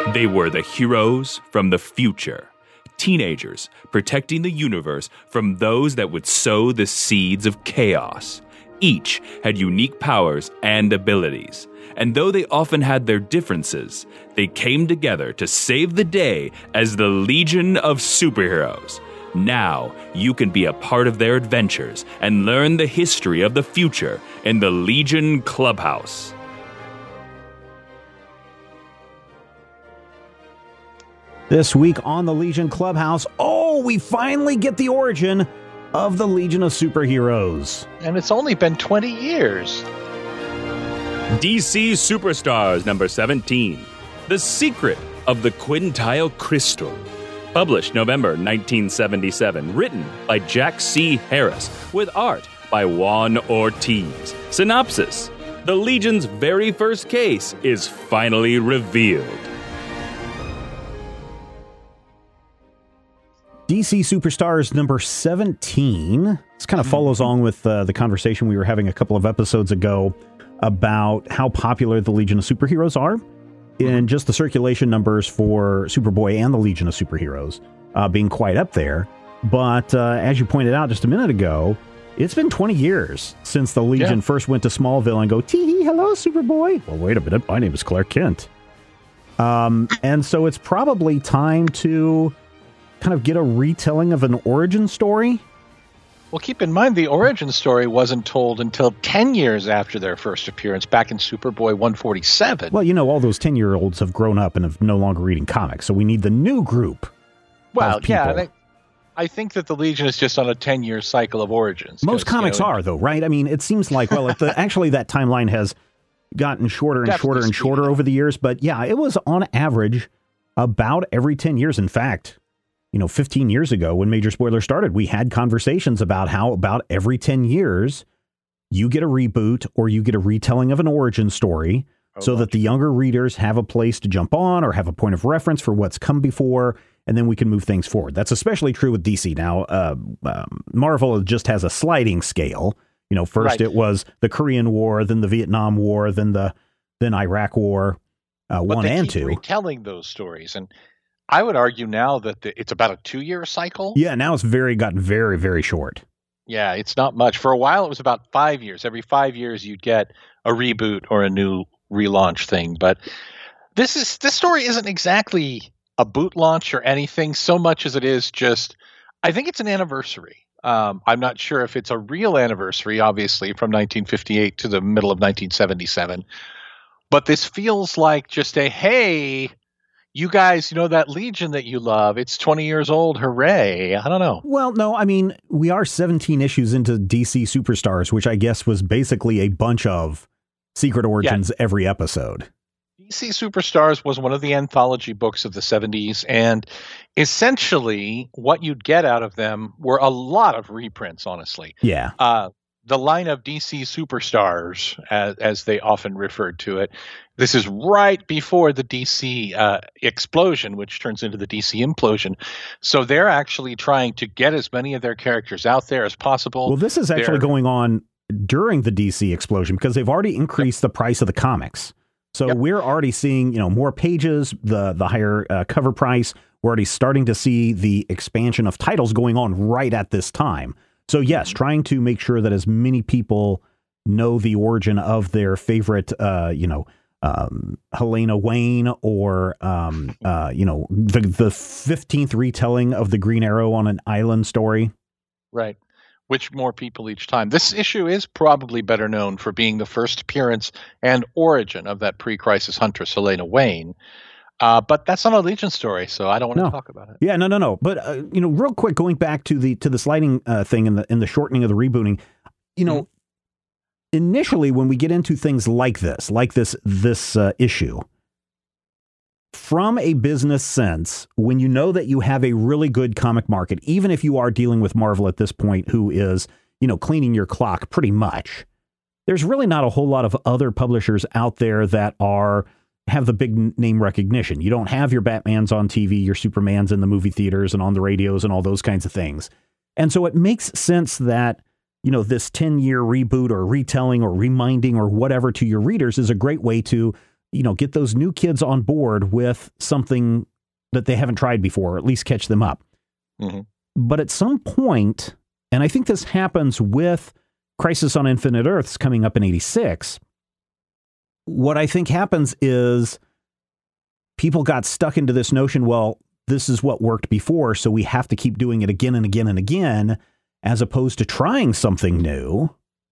They were the heroes from the future. Teenagers protecting the universe from those that would sow the seeds of chaos. Each had unique powers and abilities, and though they often had their differences, they came together to save the day as the Legion of Superheroes. Now you can be a part of their adventures and learn the history of the future in the Legion Clubhouse. This week on the Legion Clubhouse, we finally get the origin of the Legion of Superheroes. And it's only been 20 years. DC Superstars number 17, The Secret of the Quintile Crystal. Published November 1977, written by Jack C. Harris, with art by Juan Ortiz. Synopsis: the Legion's very first case is finally revealed. DC Superstars number 17. This kind of follows on with the conversation we were having a couple of episodes ago about how popular the Legion of Superheroes are, and just the circulation numbers for Superboy and the Legion of Superheroes being quite up there. But as you pointed out just a minute ago, it's been 20 years since the Legion first went to Smallville and go, tee-hee, hello, Superboy. Well, wait a minute, my name is Clark Kent. And so it's probably time to kind of get a retelling of an origin story. Well, keep in mind, the origin story wasn't told until 10 years after their first appearance, back in Superboy 147. Well, you know, all those 10-year-olds have grown up and have no longer reading comics, so we need the new group. Well, yeah, I think that the Legion is just on a 10-year cycle of origins. Most comics are, though, right? I mean, it seems like, well, actually that timeline has gotten shorter and shorter and shorter over the years, but yeah, it was on average about every 10 years. In fact, 15 years ago when Major Spoiler started, we had conversations about how about every 10 years you get a reboot or you get a retelling of an origin story so that the younger readers have a place to jump on or have a point of reference for what's come before, and then we can move things forward. That's especially true with DC. Now, Marvel just has a sliding scale. First it was the Korean War, then the Vietnam War, then Iraq War, 1 and 2. Retelling those stories, and I would argue now that it's about a 2-year cycle. Yeah, now it's gotten very, very short. Yeah, it's not much. For a while, it was about 5 years. Every 5 years, you'd get a reboot or a new relaunch thing. But this story isn't exactly a boot launch or anything so much as it is just, I think it's an anniversary. I'm not sure if it's a real anniversary, obviously, from 1958 to the middle of 1977. But this feels like just hey, you guys, that Legion that you love, it's 20 years old. Hooray. I don't know. Well, no, I mean, we are 17 issues into DC Superstars, which I guess was basically a bunch of Secret Origins every episode. DC Superstars was one of the anthology books of the 70s, and essentially what you'd get out of them were a lot of reprints, honestly. Yeah. The line of DC Superstars, as they often referred to it, this is right before the DC explosion, which turns into the DC implosion. So they're actually trying to get as many of their characters out there as possible. Well, this is actually going on during the DC explosion because they've already increased the price of the comics. So we're already seeing, more pages, the higher cover price. We're already starting to see the expansion of titles going on right at this time. So yes, trying to make sure that as many people know the origin of their favorite, Helena Wayne or, the 15th retelling of the Green Arrow on an island story. Right. Which more people each time. This issue is probably better known for being the first appearance and origin of that pre-crisis huntress, Helena Wayne. But that's not a Legion story, so I don't want to talk about it. Yeah, no. But real quick, going back to the sliding thing and the shortening of the rebooting, initially when we get into things like this issue, from a business sense, when you know that you have a really good comic market, even if you are dealing with Marvel at this point, who is cleaning your clock pretty much, there's really not a whole lot of other publishers out there that have the big name recognition. You don't have your Batmans on TV, your Supermans in the movie theaters and on the radios and all those kinds of things. And so it makes sense that, this 10-year reboot or retelling or reminding or whatever to your readers is a great way to get those new kids on board with something that they haven't tried before, or at least catch them up. Mm-hmm. But at some point, and I think this happens with Crisis on Infinite Earths coming up in 86, what I think happens is people got stuck into this notion, well, this is what worked before, so we have to keep doing it again and again and again, as opposed to trying something new.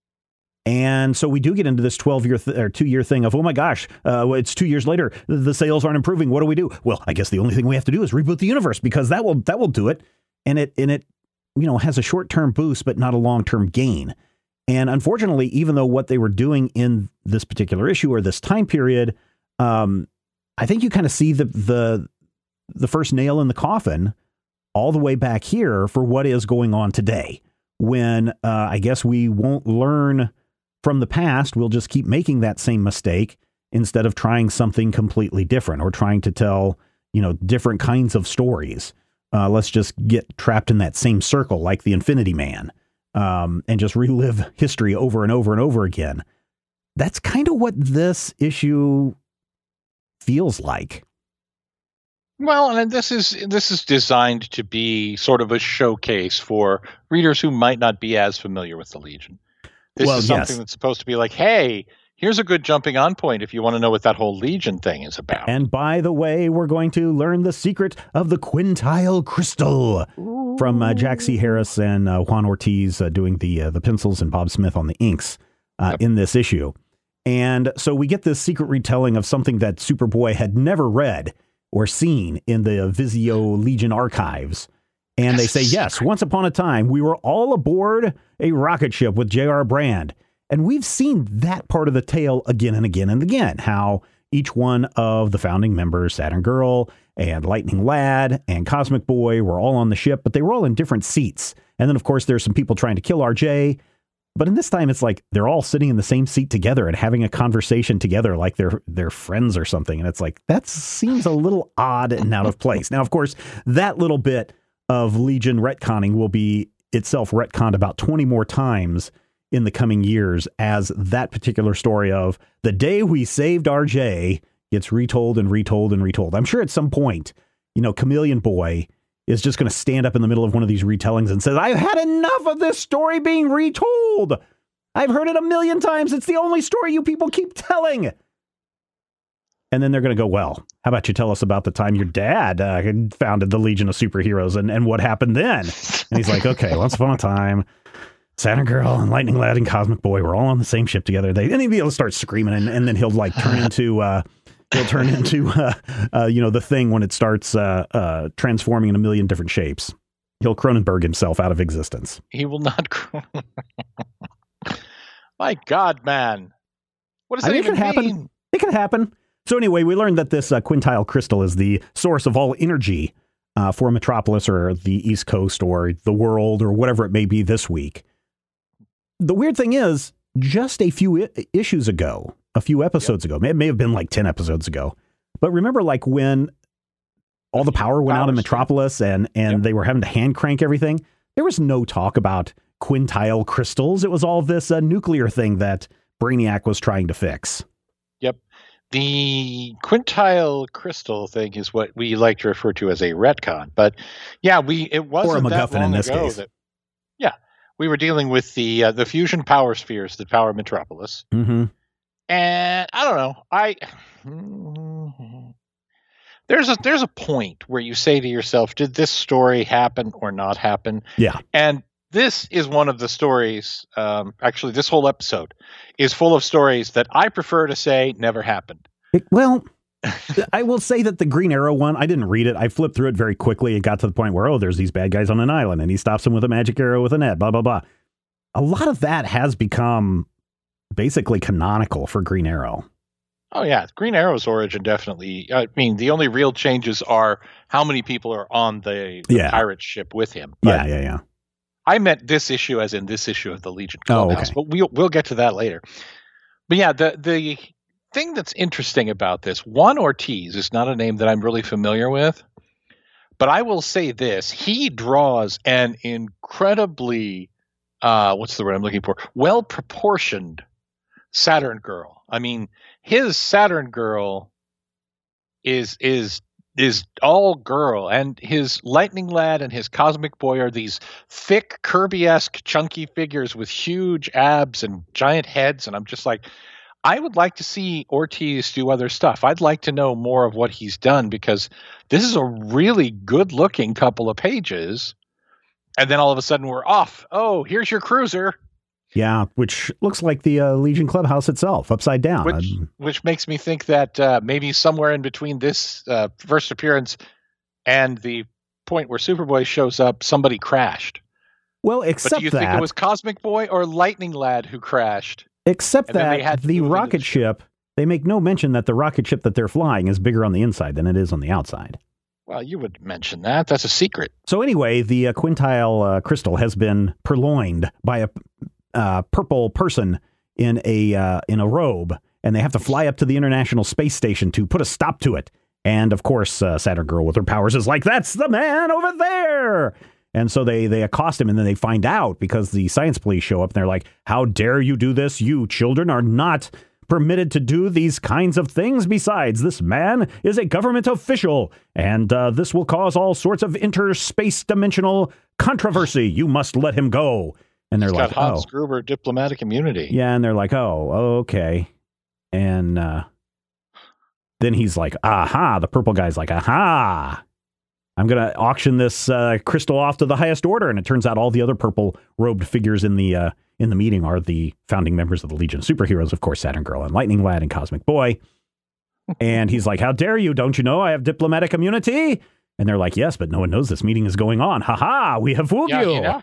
And so we do get into this 12-year or 2-year thing of, oh my gosh, it's 2 years later, the sales aren't improving. What do we do? Well, I guess the only thing we have to do is reboot the universe, because that will do it. And it has a short-term boost, but not a long-term gain. And unfortunately, even though what they were doing in this particular issue or this time period, I think you kind of see the first nail in the coffin all the way back here for what is going on today, when I guess we won't learn from the past. We'll just keep making that same mistake instead of trying something completely different or trying to tell, different kinds of stories. Let's just get trapped in that same circle like the Infinity Man, and just relive history over and over and over again. That's kind of what this issue feels like. Well, and this is designed to be sort of a showcase for readers who might not be as familiar with the Legion. This is something that's supposed to be like, hey, here's a good jumping on point if you want to know what that whole Legion thing is about. And by the way, we're going to learn the secret of the Quintile Crystal from Jack C. Harris and Juan Ortiz doing the pencils and Bob Smith on the inks in this issue. And so we get this secret retelling of something that Superboy had never read or seen in the Vizio Legion archives. And they say, yes, once upon a time, we were all aboard a rocket ship with J.R. Brand. And we've seen that part of the tale again and again and again, how each one of the founding members, Saturn Girl and Lightning Lad and Cosmic Boy, were all on the ship, but they were all in different seats. And then, of course, there's some people trying to kill RJ. But in this time, it's like they're all sitting in the same seat together and having a conversation together like they're friends or something. And it's like, that seems a little odd and out of place. Now, of course, that little bit of Legion retconning will be itself retconned about 20 more times in the coming years, as that particular story of the day we saved RJ gets retold and retold and retold. I'm sure at some point, Chameleon Boy is just going to stand up in the middle of one of these retellings and says, I've had enough of this story being retold. I've heard it 1,000,000 times. It's the only story you people keep telling. And then they're going to go, well, how about you tell us about the time your dad founded the Legion of Superheroes and what happened then? And he's like, okay, once upon a time, Saturn Girl and Lightning Lad and Cosmic Boy were all on the same ship together. And he'll start screaming, and then he'll turn into the thing when it starts transforming in 1,000,000 different shapes. He'll Cronenberg himself out of existence. He will not. My God, man. What does that even mean? It can happen. So anyway, we learned that this quintile crystal is the source of all energy for Metropolis or the East Coast or the world or whatever it may be this week. The weird thing is, just a few issues ago, a few episodes ago, it may have been like 10 episodes ago, but remember like when all the power went out in Metropolis and they were having to hand crank everything? There was no talk about quintile crystals. It was all this nuclear thing that Brainiac was trying to fix. Yep. The quintile crystal thing is what we like to refer to as a retcon. But yeah, it wasn't or a MacGuffin that long in this ago case. We were dealing with the fusion power spheres that power Metropolis. Mm-hmm. And I don't know. There's a point where you say to yourself, did this story happen or not happen? Yeah. And this is one of the stories, actually this whole episode is full of stories that I prefer to say never happened. I will say that the Green Arrow one, I didn't read it. I flipped through it very quickly. It got to the point where, there's these bad guys on an island and he stops them with a magic arrow with a net, blah, blah, blah. A lot of that has become basically canonical for Green Arrow. Oh, yeah. Green Arrow's origin definitely. I mean, the only real changes are how many people are on the pirate ship with him. But yeah. I meant this issue as in this issue of the Legion Clubhouse, but we'll get to that later. But yeah, the thing that's interesting about this, Juan Ortiz is not a name that I'm really familiar with, but I will say this. He draws an incredibly, what's the word I'm looking for? Well-proportioned Saturn Girl. I mean, his Saturn Girl is all girl, and his Lightning Lad and his Cosmic Boy are these thick Kirby-esque chunky figures with huge abs and giant heads, and I'm just like, I would like to see Ortiz do other stuff. I'd like to know more of what he's done, because this is a really good looking couple of pages, and then all of a sudden we're off. Oh, here's your cruiser. Yeah, which looks like the Legion Clubhouse itself, upside down. Which makes me think that maybe somewhere in between this first appearance and the point where Superboy shows up, somebody crashed. Well, except but do you think it was Cosmic Boy or Lightning Lad who crashed? Except that the rocket ship, they make no mention that the rocket ship that they're flying is bigger on the inside than it is on the outside. Well, you would mention that. That's a secret. So anyway, the quintile crystal has been purloined by a purple person in a robe, and they have to fly up to the International Space Station to put a stop to it. And of course, Saturn Girl with her powers is like, "That's the man over there!" And so they accost him, and then they find out because the science police show up, and they're like, "How dare you do this? You children are not permitted to do these kinds of things. Besides, this man is a government official, and this will cause all sorts of interspace dimensional controversy. You must let him go." And they're like, Hans Gruber diplomatic immunity. Yeah, and they're like, "Oh, okay." And then he's like, "Aha!" The purple guy's like, "Aha! I'm going to auction this crystal off to the highest order." And it turns out all the other purple robed figures in the meeting are the founding members of the Legion of Superheroes, of course, Saturn Girl and Lightning Lad and Cosmic Boy. And he's like, "How dare you? Don't you know I have diplomatic immunity?" And they're like, "Yes, but no one knows this meeting is going on. Ha ha! We have fooled you." Yeah.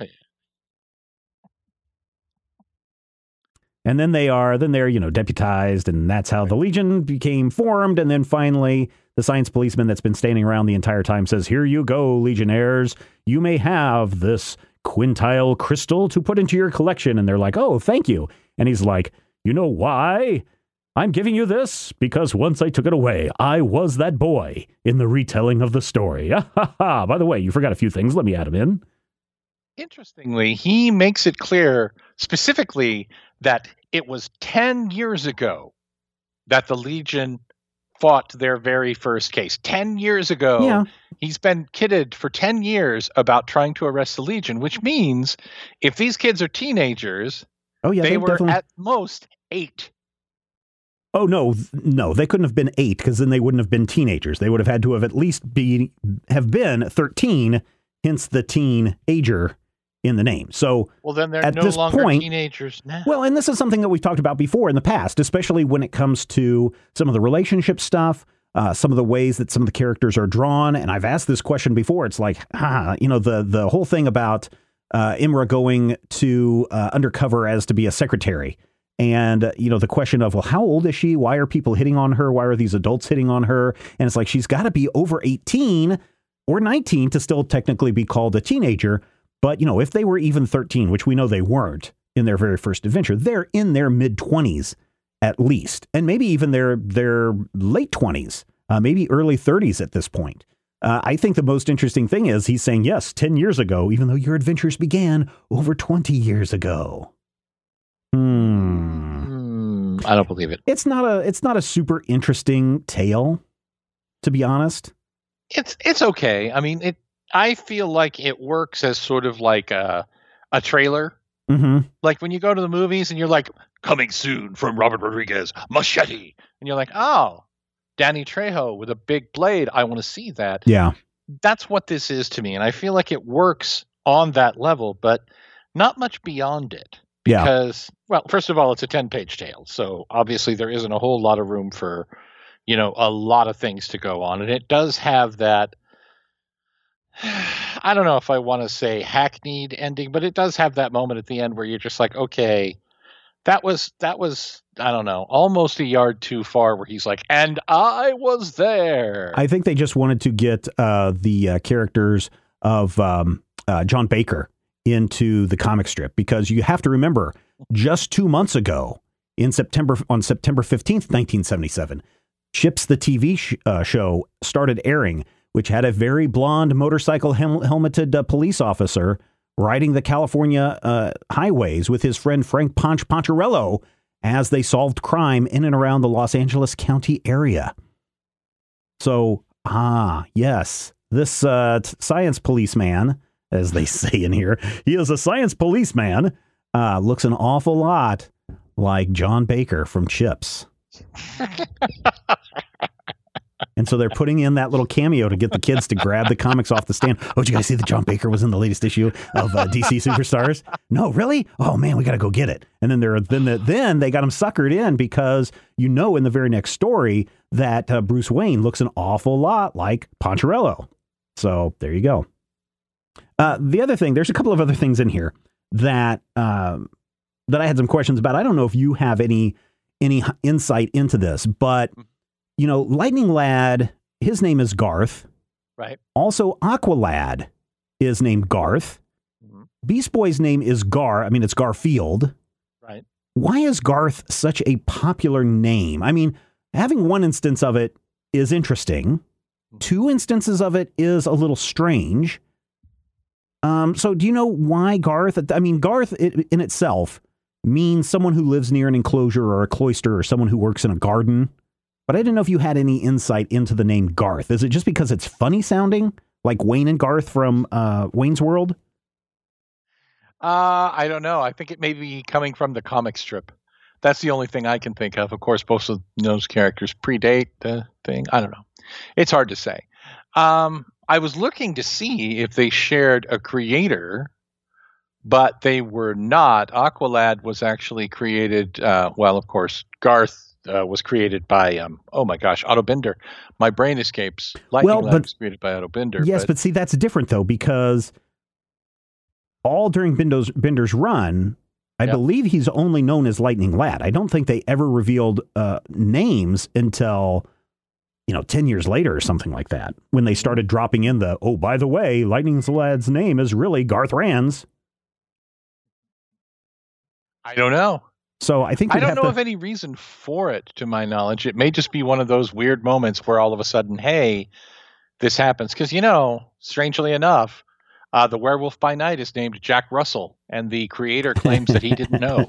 And then they're, deputized, and that's how the Legion became formed. And then finally, the science policeman that's been standing around the entire time says, "Here you go, Legionnaires. You may have this quintile crystal to put into your collection." And they're like, "Oh, thank you." And he's like, "You know why I'm giving you this? Because once I took it away, I was that boy in the retelling of the story." By the way, you forgot a few things. Let me add them in. Interestingly, he makes it clear specifically that it was 10 years ago that the Legion fought their very first case. 10 years ago. Yeah. He's been kidded for 10 years about trying to arrest the Legion, which means if these kids are teenagers, they were definitely at most 8. Oh, no, they couldn't have been 8, because then they wouldn't have been teenagers. They would have had to have at least have been 13, hence the teenager in the name. So, well, then they're at no this longer point, teenagers now. Well, and this is something that we've talked about before in the past, especially when it comes to some of the relationship stuff, some of the ways that some of the characters are drawn. And I've asked this question before. It's like, the whole thing about Imra going to undercover as to be a secretary. And, the question of, well, how old is she? Why are people hitting on her? Why are these adults hitting on her? And it's like, she's got to be over 18 or 19 to still technically be called a teenager. But, if they were even 13, which we know they weren't in their very first adventure, they're in their mid-20s at least, and maybe even their late 20s, maybe early 30s at this point. I think the most interesting thing is he's saying, yes, 10 years ago, even though your adventures began over 20 years ago. I don't believe it. It's not a super interesting tale, to be honest. It's okay. I mean, I feel like it works as sort of like a trailer. Mm-hmm. Like when you go to the movies and you're like, "Coming soon from Robert Rodriguez, Machete." And you're like, "Oh, Danny Trejo with a big blade. I want to see that." Yeah. That's what this is to me. And I feel like it works on that level, but not much beyond it. Because, well, first of all, it's a 10-page tale. So obviously there isn't a whole lot of room for, a lot of things to go on. And it does have that, I don't know if I want to say hackneyed ending, but it does have that moment at the end where you're just like, okay, that was, I don't know, almost a yard too far, where he's like, "And I was there." I think they just wanted to get the characters of John Baker into the comic strip, because you have to remember, just 2 months ago, on September 15th, 1977, Chips, the TV show, started airing, which had a very blonde motorcycle helmeted police officer riding the California highways with his friend Frank Poncherello as they solved crime in and around the Los Angeles County area. So, yes, this science policeman, as they say in here, he is a science policeman, looks an awful lot like John Baker from Chips. And so they're putting in that little cameo to get the kids to grab the comics off the stand. Oh, did you guys see that John Baker was in the latest issue of DC Superstars? No, really? Oh man, we got to go get it. And then then they got him suckered in because in the very next story that Bruce Wayne looks an awful lot like Poncherello. So there you go. The other thing, there's a couple of other things in here that I had some questions about. I don't know if you have any insight into this, but Lightning Lad, his name is Garth. Right. Also, Aqualad is named Garth. Mm-hmm. Beast Boy's name is Gar. I mean, it's Garfield. Right. Why is Garth such a popular name? I mean, having one instance of it is interesting. Mm-hmm. Two instances of it is a little strange. So do you know why Garth? I mean, Garth in itself means someone who lives near an enclosure or a cloister or someone who works in a garden. But I didn't know if you had any insight into the name Garth. Is it just because it's funny sounding, like Wayne and Garth from Wayne's World? I don't know. I think it may be coming from the comic strip. That's the only thing I can think of. Of course, both of those characters predate the thing. I don't know. It's hard to say. I was looking to see if they shared a creator, but they were not. Aqualad was actually created, of course, Garth was created by, Otto Binder. My brain escapes. Lightning Lad was created by Otto Binder. Yes, but see, that's different, though, because all during Binder's run, I believe he's only known as Lightning Lad. I don't think they ever revealed names until, 10 years later or something like that, when they started dropping in by the way, Lightning Lad's name is really Garth Rands. I don't know. So I think I don't know of any reason for it, to my knowledge. It may just be one of those weird moments where all of a sudden, hey, this happens. Because, strangely enough, the Werewolf by Night is named Jack Russell, and the creator claims that he didn't know.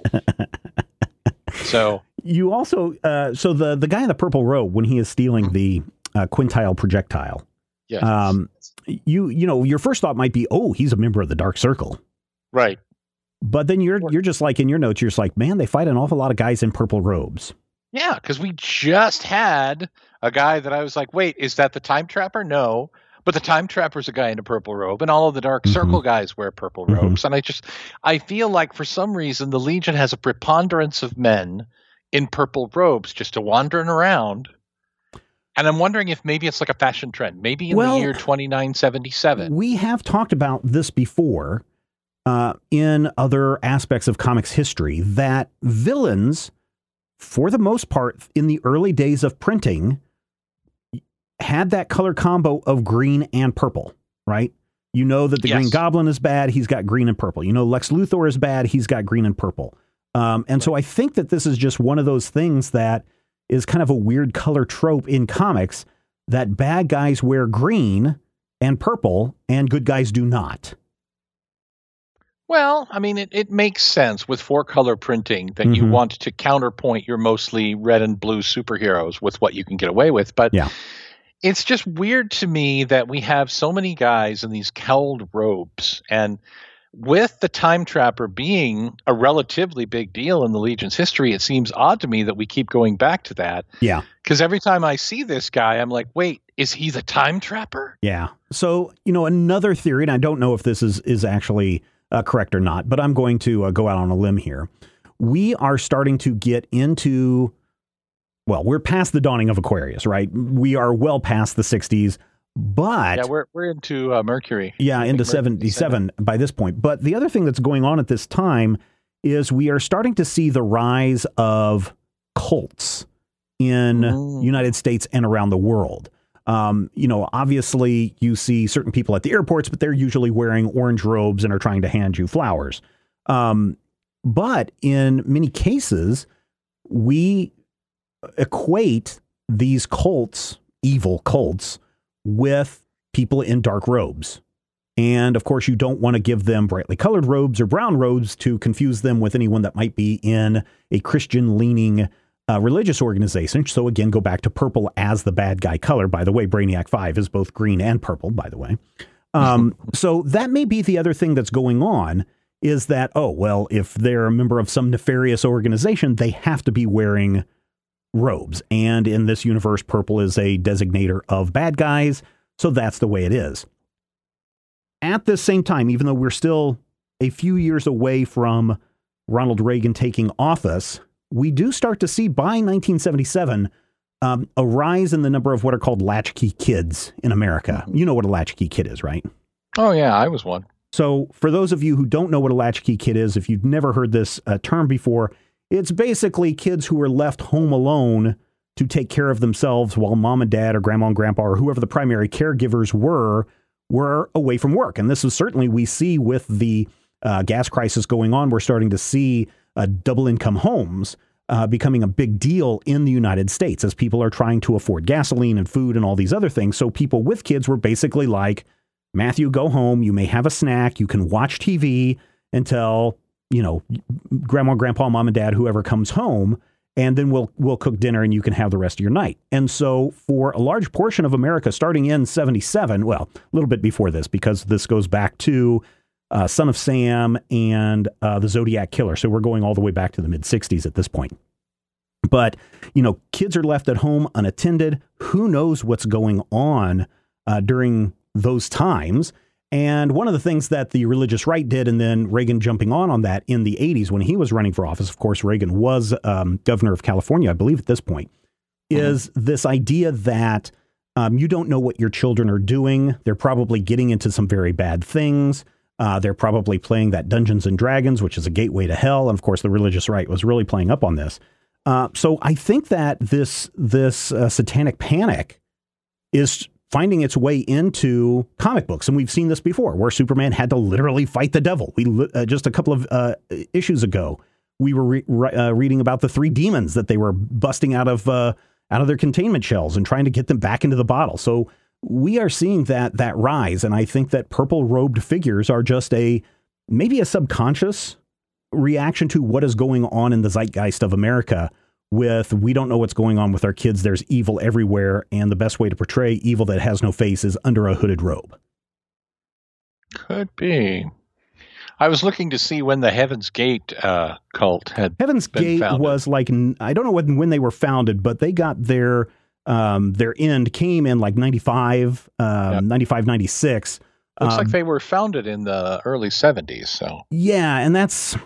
So you also, the guy in the purple robe, when he is stealing the quintile projectile, yes. Your first thought might be, oh, he's a member of the Dark Circle, right? But then you're just like, in your notes, you're just like, man, they fight an awful lot of guys in purple robes. Yeah, because we just had a guy that I was like, wait, is that the Time Trapper? No. But the Time Trapper's a guy in a purple robe, and all of the Dark Circle guys wear purple robes. And I feel like for some reason the Legion has a preponderance of men in purple robes just wandering around. And I'm wondering if maybe it's like a fashion trend. Maybe in the year 2977. We have talked about this before. In other aspects of comics history, that villains, for the most part, in the early days of printing, had that color combo of green and purple, right? You know that the Green Goblin is bad, he's got green and purple. You know Lex Luthor is bad, he's got green and purple. So I think that this is just one of those things that is kind of a weird color trope in comics, that bad guys wear green and purple and good guys do not. Well, I mean, it makes sense with 4-color printing that you want to counterpoint your mostly red and blue superheroes with what you can get away with. But it's just weird to me that we have so many guys in these cowled robes. And with the Time Trapper being a relatively big deal in the Legion's history, it seems odd to me that we keep going back to that. Yeah. Because every time I see this guy, I'm like, wait, is he the Time Trapper? Yeah. So, another theory, and I don't know if this is actually correct or not, but I'm going to go out on a limb here. We are starting to get into, we're past the dawning of Aquarius, right? We are well past the 60s, but we're into Mercury. Yeah, into 77 by this point. But the other thing that's going on at this time is we are starting to see the rise of cults in United States and around the world. Obviously you see certain people at the airports, but they're usually wearing orange robes and are trying to hand you flowers. But in many cases, we equate these cults, evil cults, with people in dark robes. And, of course, you don't want to give them brightly colored robes or brown robes to confuse them with anyone that might be in a Christian-leaning religious organization. So, again, go back to purple as the bad guy color. By the way, Brainiac 5 is both green and purple, by the way. So that may be the other thing that's going on, is that, oh, well, if they're a member of some nefarious organization, they have to be wearing robes. And in this universe, purple is a designator of bad guys. So that's the way it is. At the same time, even though we're still a few years away from Ronald Reagan taking office, we do start to see by 1977 a rise in the number of what are called latchkey kids in America. You know what a latchkey kid is, right? Oh, yeah, I was one. So for those of you who don't know what a latchkey kid is, if you've never heard this term before, it's basically kids who are left home alone to take care of themselves while mom and dad or grandma and grandpa or whoever the primary caregivers were away from work. And this is certainly, we see with the gas crisis going on, we're starting to see double income homes becoming a big deal in the United States as people are trying to afford gasoline and food and all these other things. So people with kids were basically like, Matthew, go home. You may have a snack. You can watch TV until, grandma, grandpa, mom and dad, whoever comes home. And then we'll cook dinner and you can have the rest of your night. And so for a large portion of America, starting in 77, well, a little bit before this, because this goes back to Son of Sam and the Zodiac Killer. So we're going all the way back to the mid 60s at this point. But, kids are left at home unattended. Who knows what's going on during those times? And one of the things that the religious right did, and then Reagan jumping on that in the 80s when he was running for office, of course, Reagan was governor of California, I believe at this point, is this idea that you don't know what your children are doing. They're probably getting into some very bad things. They're probably playing that Dungeons and Dragons, which is a gateway to hell. And of course, the religious right was really playing up on this. So I think that this satanic panic is finding its way into comic books. And we've seen this before, where Superman had to literally fight the devil. We just a couple of issues ago, we were reading about the 3 demons that they were busting out of their containment shells and trying to get them back into the bottle. So we are seeing that rise. And I think that purple robed figures are just maybe a subconscious reaction to what is going on in the zeitgeist of America. We don't know what's going on with our kids. There's evil everywhere. And the best way to portray evil that has no face is under a hooded robe. Could be. I was looking to see when the Heaven's Gate cult had Heaven's Gate founded. Was like, I don't know when they were founded, but they got their end came in like 95, 95, 96. Looks like they were founded in the early 70s. So yeah. And there's,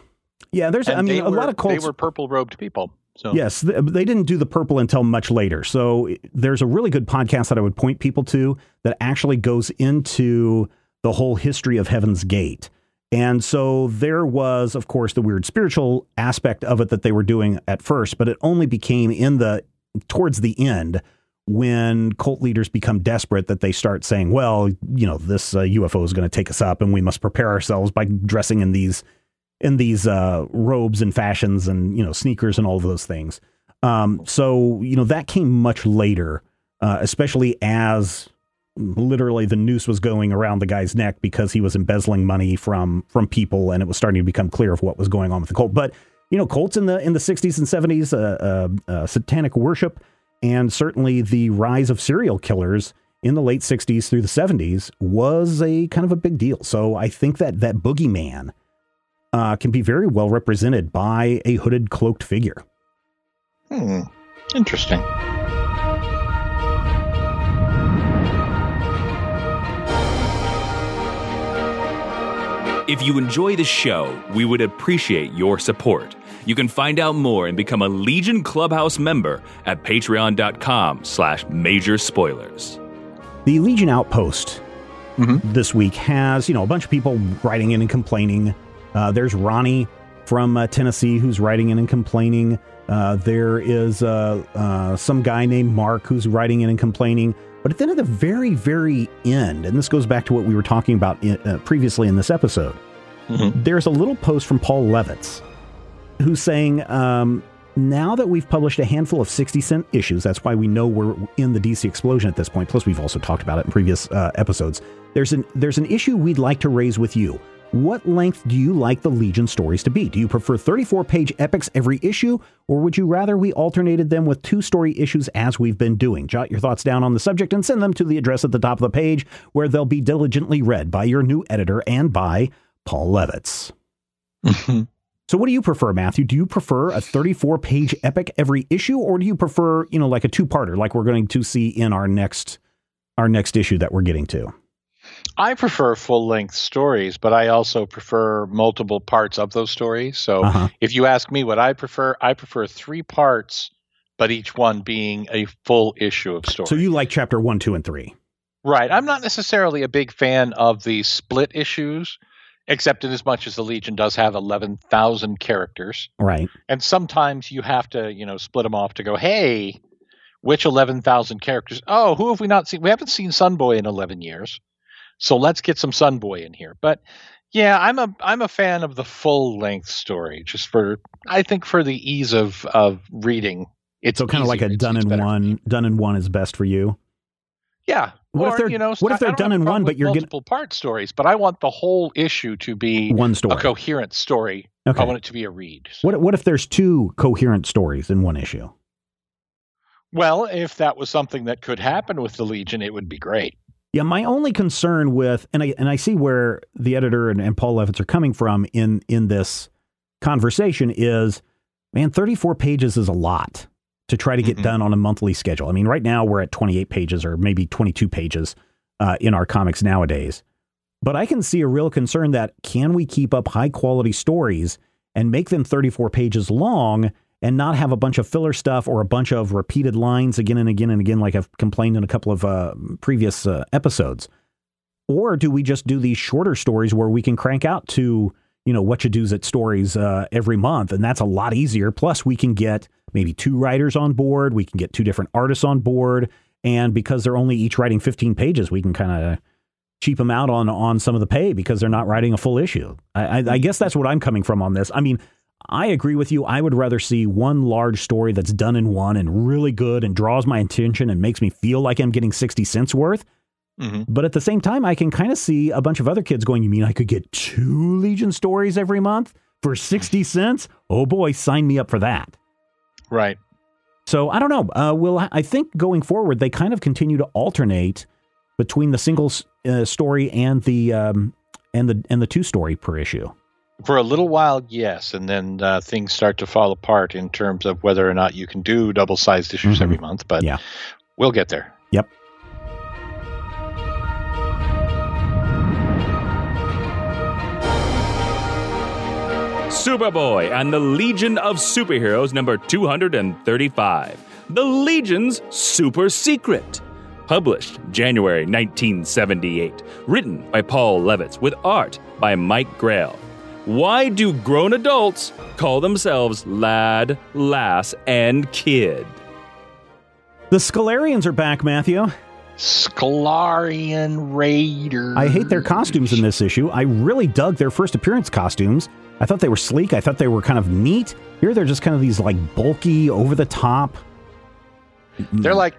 a lot of cults. They were purple robed people. So. Yes, they didn't do the purple until much later. So there's a really good podcast that I would point people to that actually goes into the whole history of Heaven's Gate. And so there was, of course, the weird spiritual aspect of it that they were doing at first, but it only became towards the end when cult leaders become desperate that they start saying, well, this UFO is going to take us up and we must prepare ourselves by dressing in these robes and fashions and, sneakers and all of those things. So that came much later, especially as literally the noose was going around the guy's neck because he was embezzling money from people, and it was starting to become clear of what was going on with the cult. But, cults in the 60s and 70s, satanic worship, and certainly the rise of serial killers in the late 60s through the 70s was a kind of a big deal. So I think that boogeyman can be very well represented by a hooded, cloaked figure. Interesting. If you enjoy the show, we would appreciate your support. You can find out more and become a Legion Clubhouse member at patreon.com/Major Spoilers. The Legion Outpost this week has, a bunch of people writing in and complaining. There's Ronnie from Tennessee who's writing in and complaining. There is some guy named Mark who's writing in and complaining. But then at the very, very end, and this goes back to what we were talking about previously in this episode, there's a little post from Paul Levitz who's saying, now that we've published a handful of 60-cent issues, that's why we know we're in the DC explosion at this point. Plus, we've also talked about it in previous episodes. There's an issue we'd like to raise with you. What length do you like the Legion stories to be? Do you prefer 34-page epics every issue, or would you rather we alternated them with 2-story issues as we've been doing? Jot your thoughts down on the subject and send them to the address at the top of the page, where they'll be diligently read by your new editor and by Paul Levitz. So what do you prefer, Matthew? Do you prefer a 34-page epic every issue, or do you prefer, like a 2-parter, like we're going to see in our next issue that we're getting to? I prefer full-length stories, but I also prefer multiple parts of those stories. So if you ask me what I prefer 3 parts, but each one being a full issue of story. So you like chapter 1, 2, and 3? Right. I'm not necessarily a big fan of the split issues, except in as much as the Legion does have 11,000 characters. Right. And sometimes you have to, split them off to go, hey, which 11,000 characters? Oh, who have we not seen? We haven't seen Sunboy in 11 years. So let's get some Sunboy in here. But yeah, I'm a fan of the full length story, just I think for the ease of reading. It's so kind of like a done in one. Done in one is best for you. Yeah. What if they're done in one, but you're multiple part stories? But I want the whole issue to be one story, a coherent story. Okay. I want it to be a read. So. What if there's 2 coherent stories in one issue? Well, if that was something that could happen with the Legion, it would be great. Yeah, my only concern with, and I see where the editor and Paul Levitz are coming from in this conversation is, man, 34 pages is a lot to try to get done on a monthly schedule. I mean, right now we're at 28 pages or maybe 22 pages in our comics nowadays. But I can see a real concern that can we keep up high quality stories and make them 34 pages long and not have a bunch of filler stuff or a bunch of repeated lines again and again and again, like I've complained in a couple of previous episodes? Or do we just do these shorter stories where we can crank out to, what you do's at stories every month? And that's a lot easier. Plus, we can get maybe 2 writers on board. We can get 2 different artists on board. And because they're only each writing 15 pages, we can kind of cheap them out on some of the pay because they're not writing a full issue. I guess that's what I'm coming from on this. I mean, I agree with you. I would rather see one large story that's done in one and really good and draws my attention and makes me feel like I'm getting 60 cents worth. But at the same time, I can kind of see a bunch of other kids going, you mean I could get 2 Legion stories every month for 60 cents? Oh boy, sign me up for that. Right. So I don't know. I think going forward, they kind of continue to alternate between the single story and the 2-story per issue. For a little while, yes, and then things start to fall apart in terms of whether or not you can do double-sized issues every month, but we'll get there. Yep. Superboy and the Legion of Superheroes number 235. The Legion's Super Secret. Published January 1978. Written by Paul Levitz with art by Mike Grail. Why do grown adults call themselves lad, lass, and kid? The Scalarians are back, Matthew. Scalarian Raiders. I hate their costumes in this issue. I really dug their first appearance costumes. I thought they were sleek. I thought they were kind of neat. Here they're just kind of these like bulky, over the top. They're like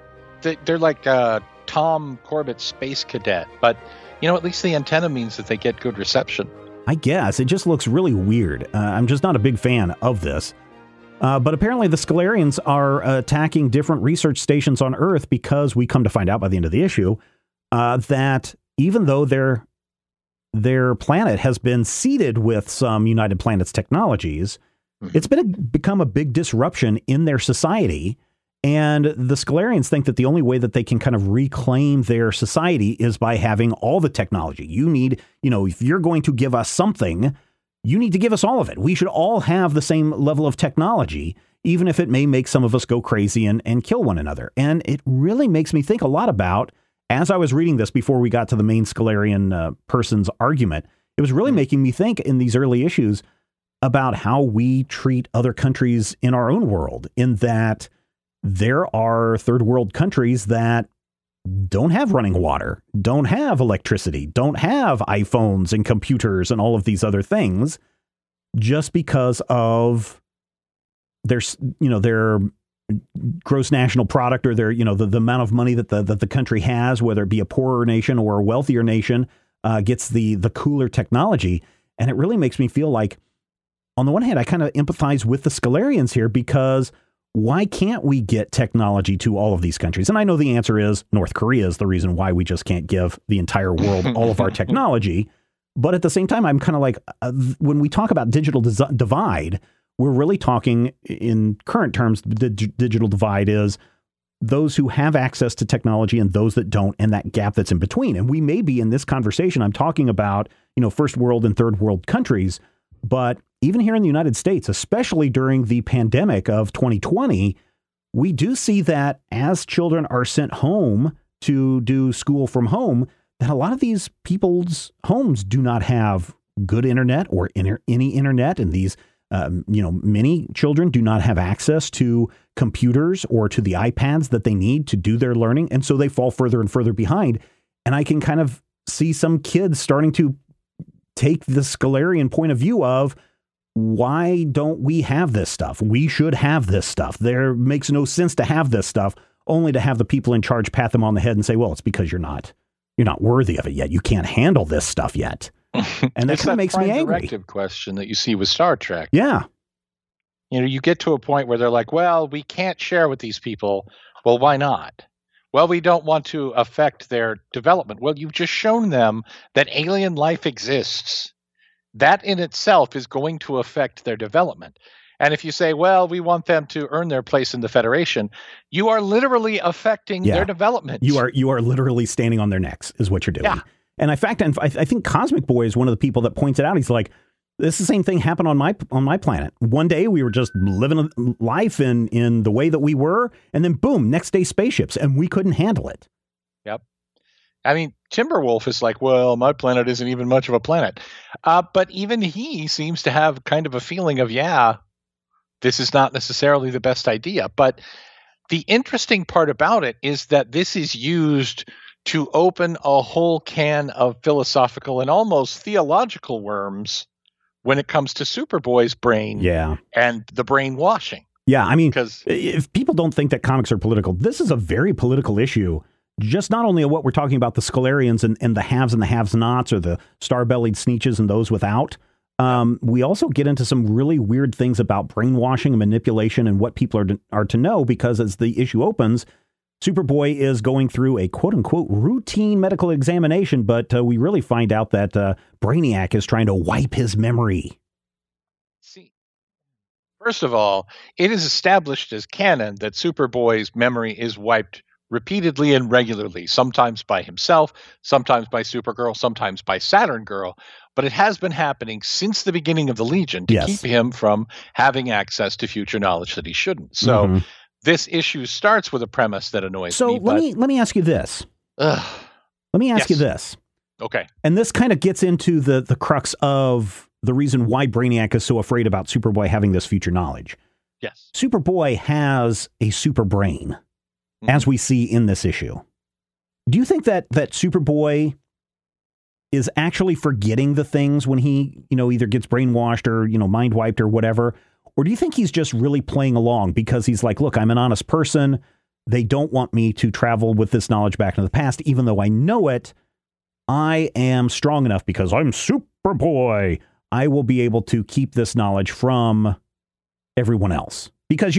Tom Corbett's Space Cadet, but at least the antenna means that they get good reception. I guess. It just looks really weird. I'm just not a big fan of this. But apparently the Scalarians are attacking different research stations on Earth because we come to find out by the end of the issue that even though their planet has been seeded with some United Planets technologies, it's become a big disruption in their society. And the Scalarians think that the only way that they can kind of reclaim their society is by having all the technology. You need, if you're going to give us something, you need to give us all of it. We should all have the same level of technology, even if it may make some of us go crazy and kill one another. And it really makes me think a lot about, as I was reading this before we got to the main Scalarian person's argument, it was really making me think in these early issues about how we treat other countries in our own world, in that there are third world countries that don't have running water, don't have electricity, don't have iPhones and computers and all of these other things just because of their gross national product, or their, the amount of money that the country has, whether it be a poorer nation or a wealthier nation, gets the cooler technology. And it really makes me feel like, on the one hand, I kind of empathize with the Scalarians here, because why can't we get technology to all of these countries? And I know the answer is North Korea is the reason why we just can't give the entire world all of our technology. But at the same time, I'm kind of like, when we talk about digital divide, we're really talking in current terms. The digital divide is those who have access to technology and those that don't, and that gap that's in between. And we may be in this conversation, I'm talking about, first world and third world countries. But even here in the United States, especially during the pandemic of 2020, we do see that as children are sent home to do school from home, that a lot of these people's homes do not have good internet or any internet. And these, many children do not have access to computers or to the iPads that they need to do their learning. And so they fall further and further behind. And I can kind of see some kids starting to take the Scalarian point of view of, why don't we have this stuff? We should have this stuff. There makes no sense to have this stuff, only to have the people in charge pat them on the head and say, well, it's because you're not worthy of it yet. You can't handle this stuff yet. And that kind of makes me angry. Directive question that you see with Star Trek. Yeah. You get to a point where they're like, well, we can't share with these people. Well, why not? Well, we don't want to affect their development. Well, you've just shown them that alien life exists. That in itself is going to affect their development. And if you say, well, we want them to earn their place in the Federation, you are literally affecting their development. You are literally standing on their necks is what you're doing. Yeah. And I think Cosmic Boy is one of the people that points it out. He's like, this is the same thing happened on my planet. One day we were just living life in the way that we were, and then boom, next day spaceships, and we couldn't handle it. Yep. I mean, Timberwolf is like, well, my planet isn't even much of a planet. But even he seems to have kind of a feeling of, this is not necessarily the best idea. But the interesting part about it is that this is used to open a whole can of philosophical and almost theological worms when it comes to Superboy's brain and the brainwashing. Yeah, I mean, because if people don't think that comics are political, this is a very political issue. Just not only what we're talking about, the Scalarians and the haves and the have-nots, or the star-bellied Sneetches and those without. We also get into some really weird things about brainwashing and manipulation and what people are to know, because as the issue opens, Superboy is going through a quote-unquote routine medical examination, but we really find out that Brainiac is trying to wipe his memory. See, first of all, it is established as canon that Superboy's memory is wiped repeatedly and regularly, sometimes by himself, sometimes by Supergirl, sometimes by Saturn Girl. But it has been happening since the beginning of the Legion to keep him from having access to future knowledge that he shouldn't. So this issue starts with a premise that annoys me. So let me ask you this. Let me ask you this. Okay. And this kind of gets into the crux of the reason why Brainiac is so afraid about Superboy having this future knowledge. Yes. Superboy has a super brain, as we see in this issue. Do you think that Superboy is actually forgetting the things when he, either gets brainwashed or, mind wiped or whatever? Or do you think he's just really playing along because he's like, look, I'm an honest person. They don't want me to travel with this knowledge back into the past, even though I know it. I am strong enough because I'm Superboy. I will be able to keep this knowledge from everyone else. Because,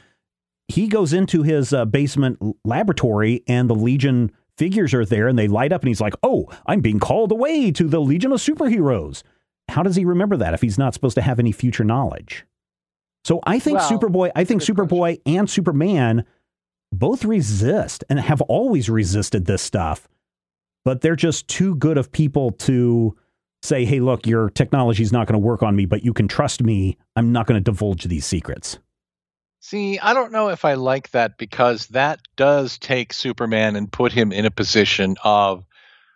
he goes into his basement laboratory and the Legion figures are there and they light up and he's like, oh, I'm being called away to the Legion of Superheroes. How does he remember that if he's not supposed to have any future knowledge? So I think Superboy and Superman both resist and have always resisted this stuff, but they're just too good of people to say, hey, look, your technology is not going to work on me, but you can trust me. I'm not going to divulge these secrets. See, I don't know if I like that, because that does take Superman and put him in a position of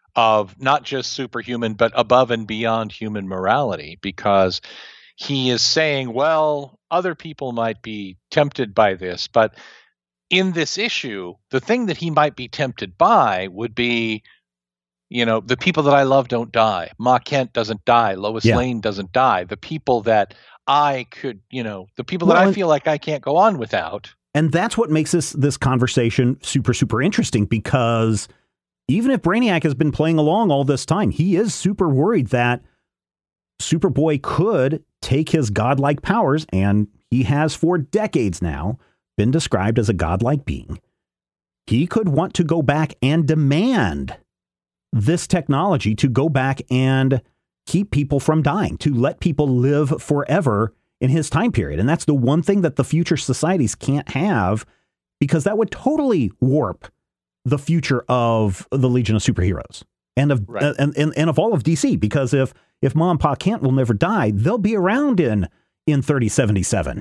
not just superhuman, but above and beyond human morality, because he is saying, well, other people might be tempted by this, but in this issue, the thing that he might be tempted by would be, the people that I love don't die. Ma Kent doesn't die. Lois Lane doesn't die. The people that I could, the people that I feel like I can't go on without. And that's what makes this conversation super, super interesting, because even if Brainiac has been playing along all this time, he is super worried that Superboy could take his godlike powers, and he has for decades now been described as a godlike being. He could want to go back and demand this technology to go back and keep people from dying, to let people live forever in his time period. And that's the one thing that the future societies can't have, because that would totally warp the future of the Legion of Superheroes and of and of all of DC. Because if Ma and Pa Kent will never die, they'll be around in 3077.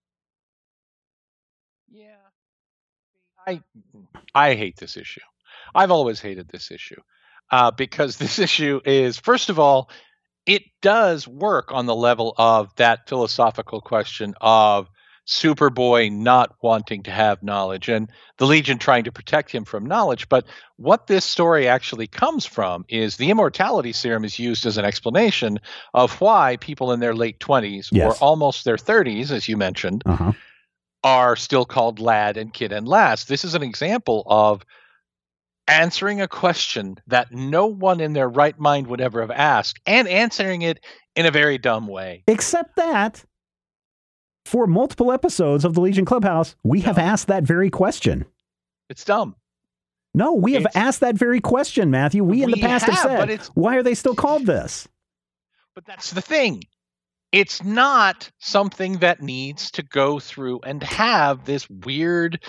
Yeah, I hate this issue. I've always hated this issue because this issue is, first of all, it does work on the level of that philosophical question of Superboy not wanting to have knowledge and the Legion trying to protect him from knowledge. But what this story actually comes from is the immortality serum is used as an explanation of why people in their late 20s or almost their 30s, as you mentioned, are still called lad and kid and lass. This is an example of answering a question that no one in their right mind would ever have asked, and answering it in a very dumb way. Except that for multiple episodes of the Legion Clubhouse, we have asked that very question. It's dumb. No, we have asked that very question, Matthew. We in the past have said, why are they still called this? But that's the thing. It's not something that needs to go through and have this weird,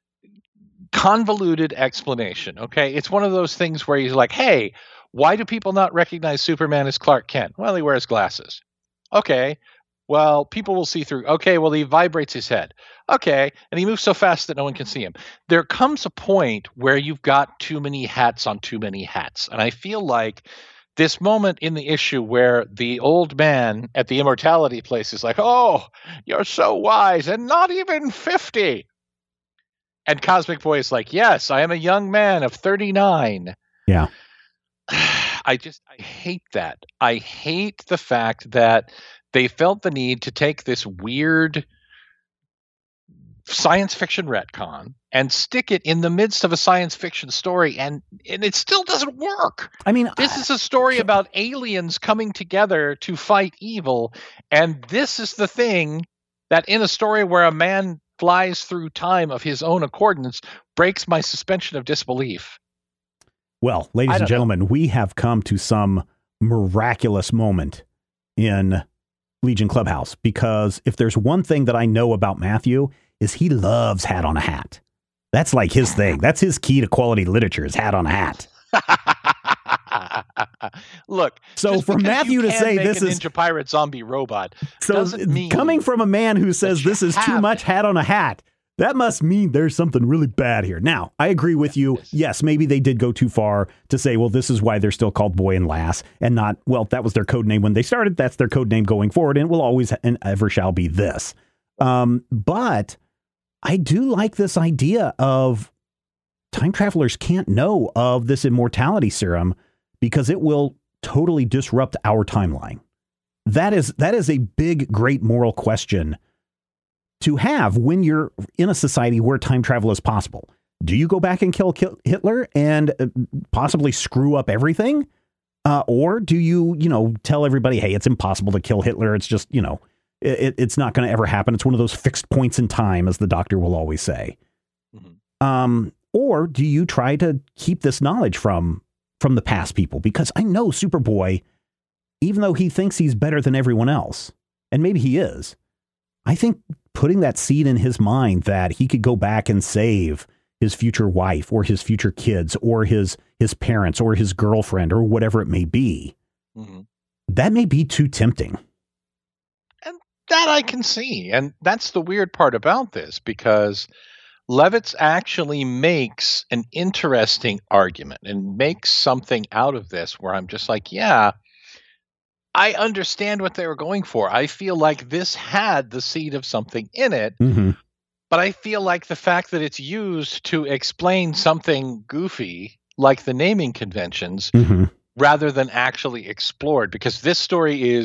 convoluted explanation. Okay, it's one of those things where he's like, hey, why do people not recognize Superman as Clark Kent? Well, he wears glasses. Okay, well, people will see through. Okay, well, he vibrates his head. Okay, and he moves so fast that no one can see him. There comes a point where you've got too many hats on too many hats, and I feel like this moment in the issue where the old man at the immortality place is like, oh, you're so wise and not even 50. And Cosmic Boy is like, yes, I am a young man of 39. Yeah. I hate that. I hate the fact that they felt the need to take this weird science fiction retcon and stick it in the midst of a science fiction story, and it still doesn't work. I mean, this is a story about aliens coming together to fight evil, and this is the thing that in a story where a man flies through time of his own accordance breaks my suspension of disbelief. Well, ladies and gentlemen, we have come to some miraculous moment in Legion Clubhouse, because if there's one thing that I know about Matthew, is he loves hat on a hat. That's like his thing. That's his key to quality literature, is hat on a hat. Look, so for Matthew to say this is Ninja Pirate zombie robot, so coming from a man who says this is too much hat on a hat, that must mean there's something really bad here. Now, I agree with you. Yes, maybe they did go too far to say, well, this is why they're still called Boy and Lass, and not, well, that was their code name when they started. That's their code name going forward, and it will always and ever shall be this. But I do like this idea of time travelers can't know of this immortality serum because it will totally disrupt our timeline. That is a big, great moral question to have when you're in a society where time travel is possible. Do you go back and kill Hitler and possibly screw up everything? Or do you, tell everybody, hey, it's impossible to kill Hitler. It's just, it's not going to ever happen. It's one of those fixed points in time, as the Doctor will always say. Mm-hmm. Or do you try to keep this knowledge from the past people? Because I know Superboy, even though he thinks he's better than everyone else, and maybe he is, I think putting that seed in his mind that he could go back and save his future wife or his future kids or his parents or his girlfriend or whatever it may be, that may be too tempting. And that I can see. And that's the weird part about this, because Levitz actually makes an interesting argument and makes something out of this where I'm just like, yeah, I understand what they were going for. I feel like this had the seed of something in it, but I feel like the fact that it's used to explain something goofy, like the naming conventions, rather than actually explored, because this story is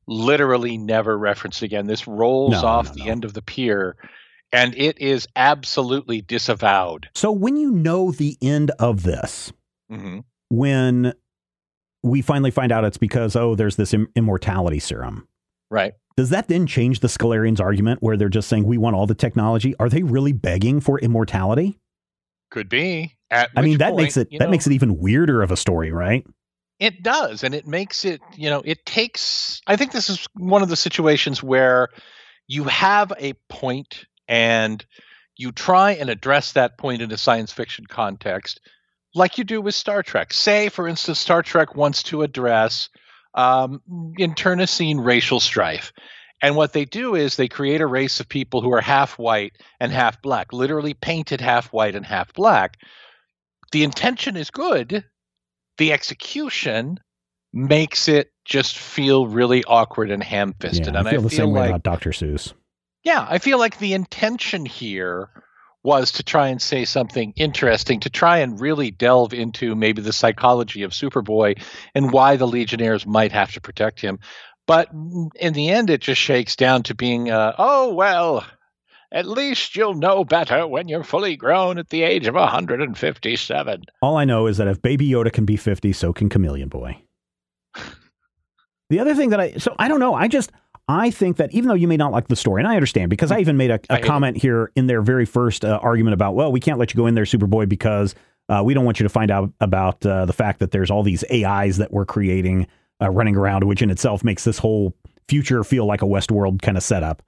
literally never referenced again. This rolls off the end of the pier, and it is absolutely disavowed. So when you know the end of this, when we finally find out it's because, there's this immortality serum. Right. Does that then change the Scalarians' argument where they're just saying we want all the technology? Are they really begging for immortality? Could be. That makes it even weirder of a story, right? It does, and it makes it, it takes, I think this is one of the situations where you have a point and you try and address that point in a science fiction context, like you do with Star Trek. Say, for instance, Star Trek wants to address internecine racial strife. And what they do is they create a race of people who are half white and half black, literally painted half white and half black. The intention is good. The execution makes it just feel really awkward and ham-fisted. Yeah, I feel the same way about Dr. Seuss. Yeah, I feel like the intention here was to try and say something interesting, to try and really delve into maybe the psychology of Superboy and why the Legionnaires might have to protect him. But in the end, it just shakes down to being, at least you'll know better when you're fully grown at the age of 157. All I know is that if Baby Yoda can be 50, so can Chameleon Boy. The other thing that I don't know. I think that even though you may not like the story, and I understand, because I even made a comment here in their very first argument about, well, we can't let you go in there, Superboy, because we don't want you to find out about the fact that there's all these AIs that we're creating running around, which in itself makes this whole future feel like a Westworld kind of setup.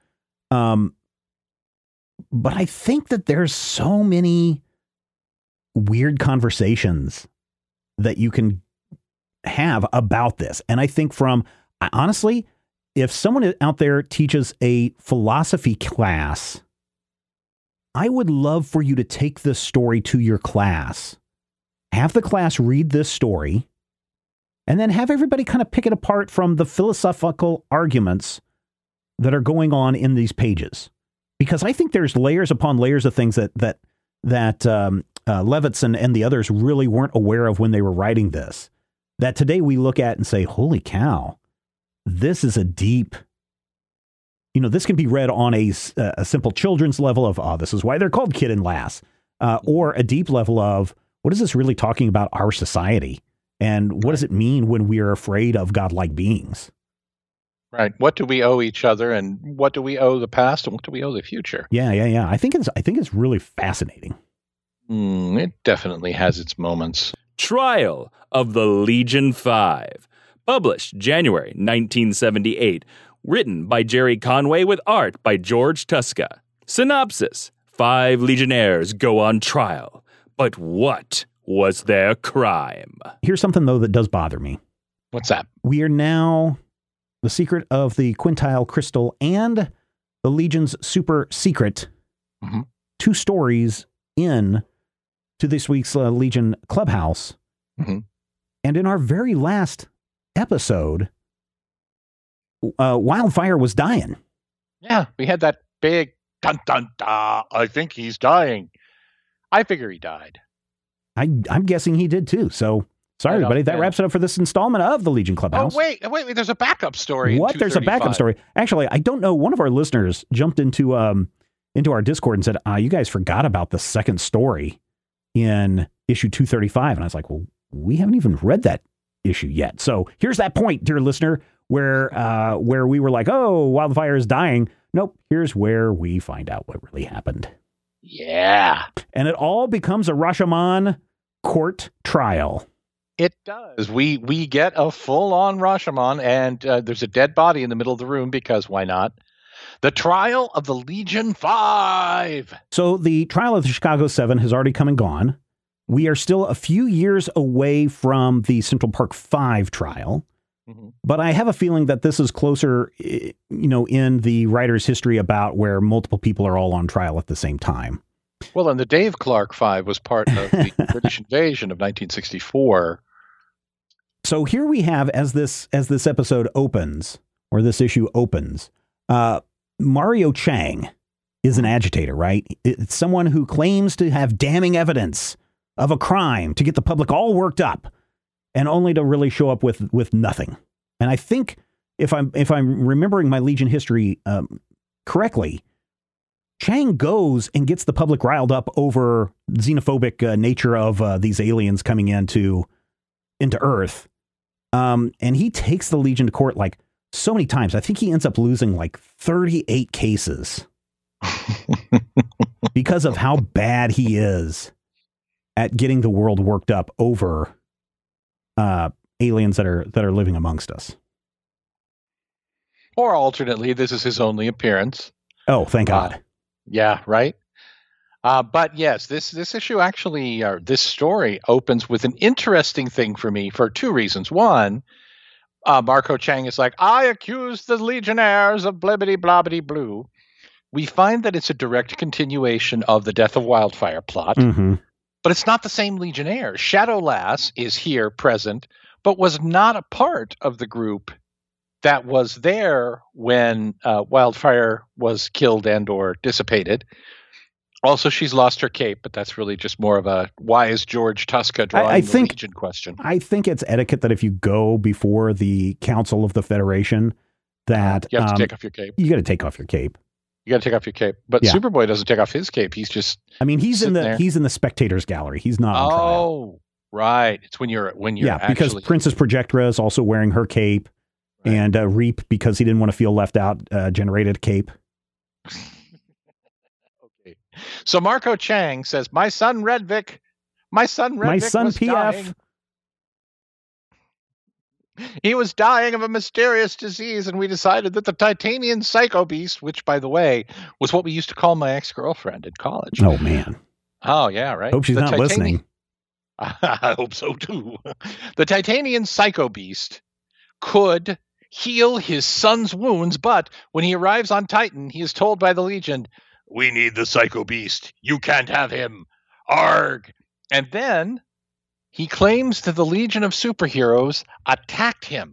But I think that there's so many weird conversations that you can have about this. And I think honestly, if someone out there teaches a philosophy class, I would love for you to take this story to your class, have the class read this story, and then have everybody kind of pick it apart from the philosophical arguments that are going on in these pages. Because I think there's layers upon layers of things that Levitz and the others really weren't aware of when they were writing this, that today we look at and say, holy cow, this is a deep, this can be read on a simple children's level of, this is why they're called Kid and Lass, or a deep level of, what is this really talking about our society? And what does it mean when we are afraid of godlike beings? Right. What do we owe each other, and what do we owe the past, and what do we owe the future? Yeah. I think it's really fascinating. It definitely has its moments. Trial of the Legion 5. Published January 1978. Written by Jerry Conway with art by George Tuska. Synopsis. 5 Legionnaires go on trial. But what was their crime? Here's something, though, that does bother me. What's that? We are now the secret of the Quintile Crystal and the Legion's super secret. 2 stories in to this week's Legion Clubhouse. And in our very last episode, Wildfire was dying. Yeah, we had that big dun dun da. I think he's dying. I figure he died. I'm guessing he did too. So sorry, everybody. That wraps it up for this installment of the Legion Clubhouse. Oh, wait. There's a backup story. What? There's a backup story. Actually, I don't know. One of our listeners jumped into our Discord and said, you guys forgot about the second story in issue 235. And I was like, well, we haven't even read that issue yet. So here's that point, dear listener, where we were like, oh, Wildfire is dying. Nope. Here's where we find out what really happened. Yeah. And it all becomes a Rashomon court trial. It does. We get a full-on Rashomon, and there's a dead body in the middle of the room because why not? The trial of the Legion 5. So the trial of the Chicago 7 has already come and gone. We are still a few years away from the Central Park 5 trial. But I have a feeling that this is closer, in the writer's history about where multiple people are all on trial at the same time. Well, and the Dave Clark 5 was part of the British invasion of 1964. So here we have, as this episode opens, or this issue opens, Mario Chang is an agitator, right? It's someone who claims to have damning evidence of a crime to get the public all worked up, and only to really show up with nothing. And I think if I'm remembering my Legion history correctly, Chang goes and gets the public riled up over xenophobic nature of these aliens coming into Earth. And he takes the Legion to court like so many times. I think he ends up losing like 38 cases because of how bad he is at getting the world worked up over aliens that are living amongst us. Or alternately, this is his only appearance. Oh, thank God. Yeah, right. But yes, this issue actually, this story opens with an interesting thing for me for two reasons. One, Marco Chang is like, I accuse the Legionnaires of blibbity blobbity blue. We find that it's a direct continuation of the Death of Wildfire plot, but it's not the same Legionnaire. Shadow Lass is here present, but was not a part of the group that was there when Wildfire was killed and or dissipated. Also, she's lost her cape, but that's really just more of a why is George Tuska drawing the Legion question. I think it's etiquette that if you go before the Council of the Federation, that you have to take off your cape. You got to take off your cape. You got to take off your cape. But yeah. Superboy doesn't take off his cape. He's just he's in the spectators gallery. He's not on trial. Oh, right. It's when you're actually, because Princess Projectra is also wearing her cape, right. And Reap, because he didn't want to feel left out, generated a cape. So Marco Chang says, my son Redvick was PF. dying. He was dying of a mysterious disease, and we decided that the Titanian Psycho Beast, which, by the way, was what we used to call my ex-girlfriend in college. Oh, man. Oh, yeah, right. Hope she's not listening. I hope so, too. The Titanian Psycho Beast could heal his son's wounds, but when he arrives on Titan, he is told by the Legion, we need the Psycho Beast. You can't have him. Arg. And then he claims that the Legion of Superheroes attacked him.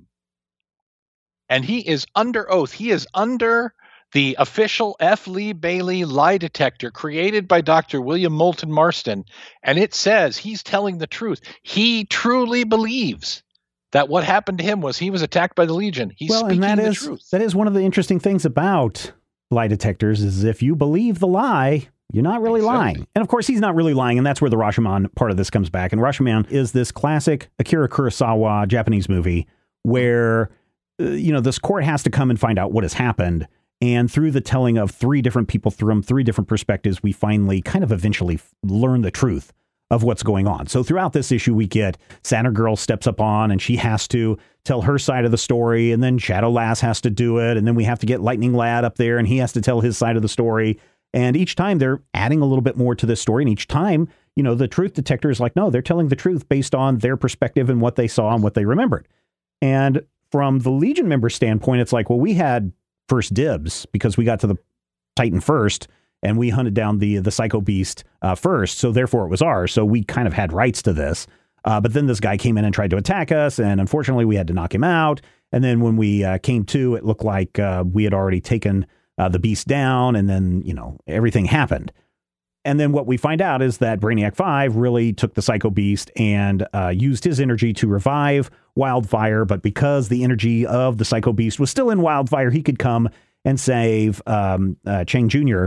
And he is under oath. He is under the official F. Lee Bailey lie detector created by Dr. William Moulton Marston. And it says he's telling the truth. He truly believes that what happened to him was he was attacked by the Legion. He's speaking the truth. That is one of the interesting things about lie detectors is if you believe the lie, you're not really lying. And of course, he's not really lying. And that's where the Rashomon part of this comes back. And Rashomon is this classic Akira Kurosawa Japanese movie where, this court has to come and find out what has happened. And through the telling of three different people from three different perspectives, we finally kind of eventually learn the truth of what's going on. So throughout this issue, we get Saturn Girl steps up on and she has to tell her side of the story. And then Shadow Lass has to do it. And then we have to get Lightning Lad up there and he has to tell his side of the story. And each time they're adding a little bit more to this story. And each time, the truth detector is like, no, they're telling the truth based on their perspective and what they saw and what they remembered. And from the Legion member standpoint, it's like, well, we had first dibs because we got to the Titan first. And we hunted down the Psycho Beast first, so therefore it was ours. So we kind of had rights to this. But then this guy came in and tried to attack us, and unfortunately we had to knock him out. And then when we came to, it looked like we had already taken the beast down, and then, everything happened. And then what we find out is that Brainiac 5 really took the Psycho Beast and used his energy to revive Wildfire, but because the energy of the Psycho Beast was still in Wildfire, he could come and save Chang Jr.,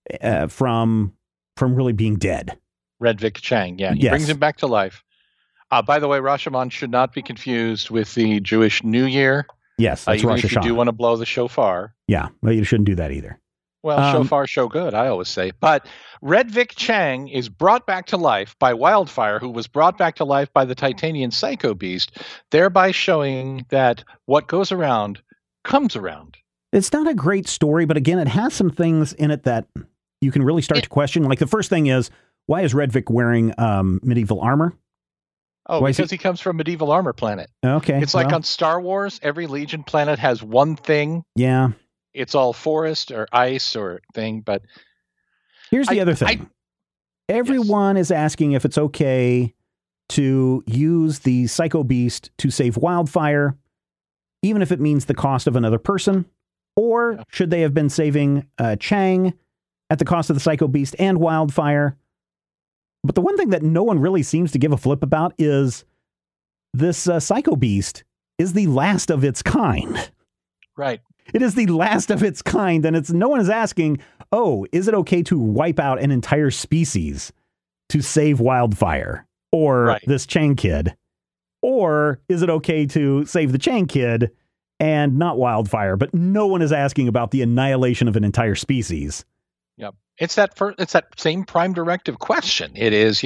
from really being dead. Redvick Chang, yeah. He brings him back to life. By the way, Rashomon should not be confused with the Jewish New Year. Yes, that's Rosh Hashanah. If you do want to blow the shofar. Yeah, well, you shouldn't do that either. Well, shofar, show good, I always say. But Redvick Chang is brought back to life by Wildfire, who was brought back to life by the Titanian Psycho Beast, thereby showing that what goes around comes around. It's not a great story, but again, it has some things in it that you can really start to question. Like the first thing is, why is Redvick wearing medieval armor? Oh, because he comes from medieval armor planet. Okay. It's like on Star Wars, every Legion planet has one thing. Yeah. It's all forest or ice or thing, but... Here's the other thing. Everyone is asking if it's okay to use the Psycho Beast to save Wildfire, even if it means the cost of another person, or should they have been saving Chang at the cost of the Psycho Beast and Wildfire? But the one thing that no one really seems to give a flip about is this Psycho Beast is the last of its kind. Right. It is the last of its kind, and no one is asking, oh, is it okay to wipe out an entire species to save Wildfire or this Chang kid? Or is it okay to save the Chang kid and not Wildfire? But no one is asking about the annihilation of an entire species. Yep. It's that same Prime Directive question. It is,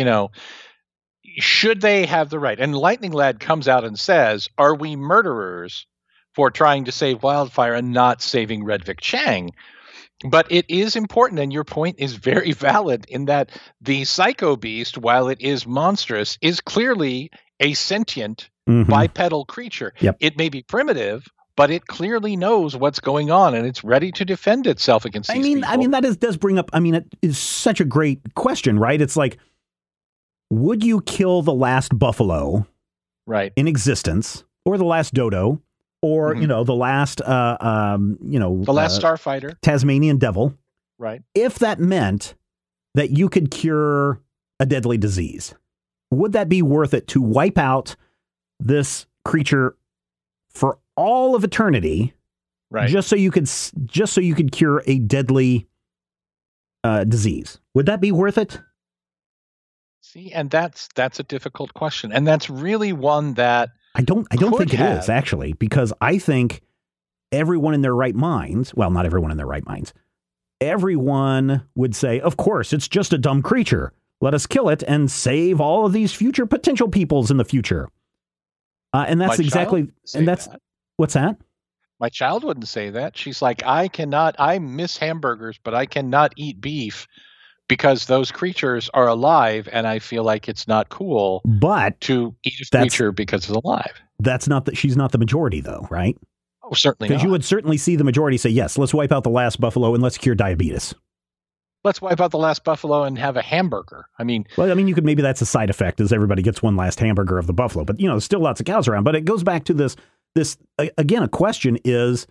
should they have the right? And Lightning Lad comes out and says, are we murderers for trying to save Wildfire and not saving Redvick Chang? But it is important, and your point is very valid, in that the Psycho Beast, while it is monstrous, is clearly a sentient bipedal creature. Yep. It may be primitive, but it clearly knows what's going on, and it's ready to defend itself against these people. I mean, that does bring up, it is such a great question, right? It's like, would you kill the last buffalo in existence, or the last dodo, or, the last, the last starfighter, Tasmanian devil, right? If that meant that you could cure a deadly disease, would that be worth it to wipe out this creature for all of eternity, just so you could cure a deadly disease? Would that be worth it? See, and that's a difficult question, and that's really one that I don't think it is, actually, because I think everyone in their right minds, well, not everyone in their right minds, everyone would say, of course, it's just a dumb creature. Let us kill it and save all of these future potential peoples in the future. And that's what's that? My child wouldn't say that. She's like, I miss hamburgers, but I cannot eat beef because those creatures are alive, and I feel like it's not cool to eat a creature because it's alive. She's not the majority, though, right? Oh, certainly not. Because you would certainly see the majority say, yes, let's wipe out the last buffalo and let's cure diabetes. Let's wipe out the last buffalo and have a hamburger. You could, maybe that's a side effect, as everybody gets one last hamburger of the buffalo. But, there's still lots of cows around. But it goes back to this again, a question is,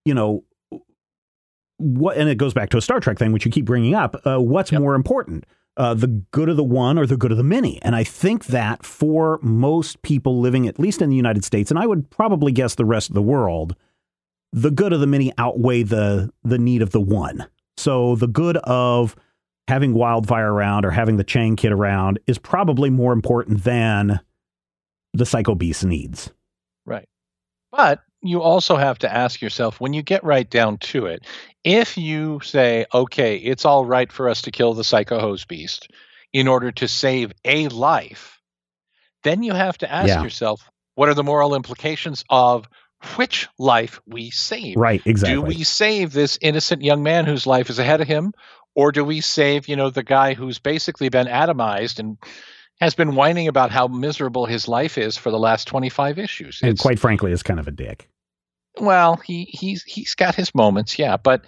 what, and it goes back to a Star Trek thing, which you keep bringing up. What's more important, the good of the one or the good of the many? And I think that for most people living, at least in the United States, and I would probably guess the rest of the world, the good of the many outweigh the need of the one. So the good of having Wildfire around or having the Chang kid around is probably more important than the Psycho Beast's needs. Right. But you also have to ask yourself, when you get right down to it, if you say, okay, it's all right for us to kill the Psycho Hose Beast in order to save a life, then you have to ask yourself, what are the moral implications of which life we save? Right, exactly. Do we save this innocent young man whose life is ahead of him? Or do we save, the guy who's basically been atomized and has been whining about how miserable his life is for the last 25 issues? And quite frankly, is kind of a dick. Well, he's got his moments, yeah, but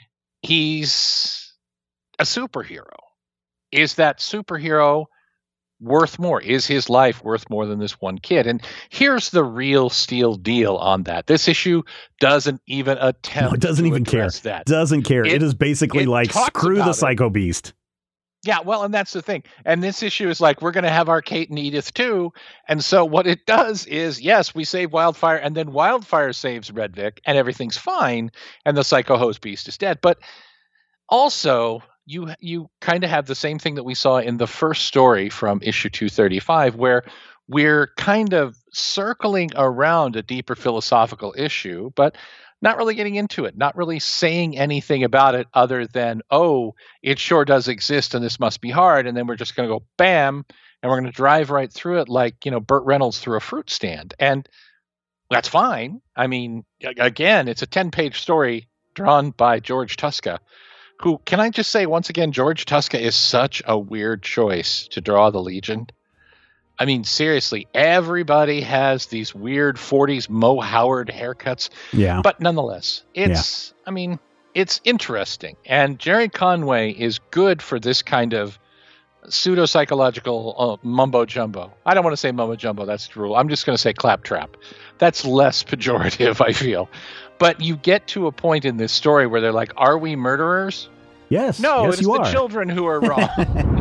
he's a superhero. Is that superhero worth more? Is his life worth more than this one kid? And here's the real steel deal on that. This issue doesn't even attempt. No, it doesn't even care. That. Doesn't care. It is basically like, screw the Psycho Beast. Yeah, well, and that's the thing. And this issue is like, we're going to have our Kate and Edith too. And so what it does is, yes, we save Wildfire, and then Wildfire saves Redvick, and everything's fine, and the Psycho Hose Beast is dead. But also, you kind of have the same thing that we saw in the first story from issue 235, where we're kind of circling around a deeper philosophical issue, but not really getting into it, not really saying anything about it other than, oh, it sure does exist and this must be hard. And then we're just going to go bam, and we're going to drive right through it like, Burt Reynolds through a fruit stand. And that's fine. I mean, again, it's a 10-page story drawn by George Tuska, who, can I just say once again, George Tuska is such a weird choice to draw the Legion. I mean, seriously, everybody has these weird 40s Mo Howard haircuts. Yeah. But nonetheless, it's interesting. And Jerry Conway is good for this kind of pseudo-psychological mumbo-jumbo. I don't want to say mumbo-jumbo, that's the rule. I'm just going to say claptrap. That's less pejorative, I feel. But you get to a point in this story where they're like, are we murderers? Yes. No, yes, it's the children who are wrong.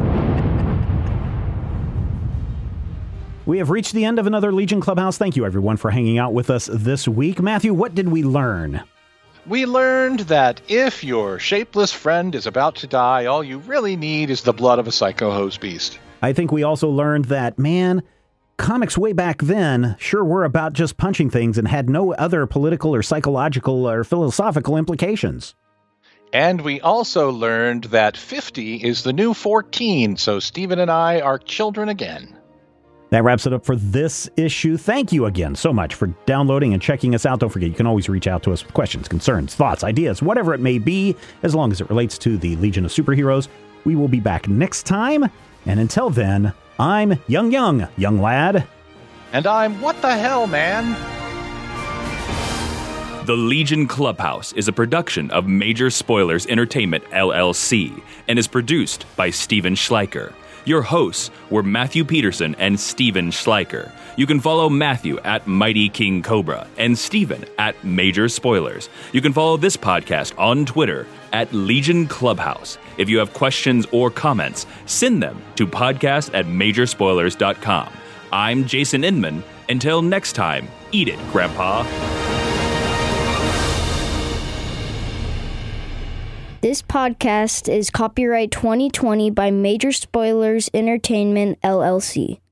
We have reached the end of another Legion Clubhouse. Thank you, everyone, for hanging out with us this week. Matthew, what did we learn? We learned that if your shapeless friend is about to die, all you really need is the blood of a psycho hose beast. I think we also learned that, man, comics way back then sure were about just punching things and had no other political or psychological or philosophical implications. And we also learned that 50 is the new 14, so Stephen and I are children again. That wraps it up for this issue. Thank you again so much for downloading and checking us out. Don't forget, you can always reach out to us with questions, concerns, thoughts, ideas, whatever it may be, as long as it relates to the Legion of Superheroes. We will be back next time. And until then, I'm Young Lad. And I'm What the Hell, Man? The Legion Clubhouse is a production of Major Spoilers Entertainment, LLC, and is produced by Steven Schleicher. Your hosts were Matthew Peterson and Steven Schleicher. You can follow Matthew at Mighty King Cobra and Steven at Major Spoilers. You can follow this podcast on Twitter at Legion Clubhouse. If you have questions or comments, send them to podcast@majorspoilers.com. I'm Jason Inman. Until next time, eat it, Grandpa. This podcast is copyright 2020 by Major Spoilers Entertainment, LLC.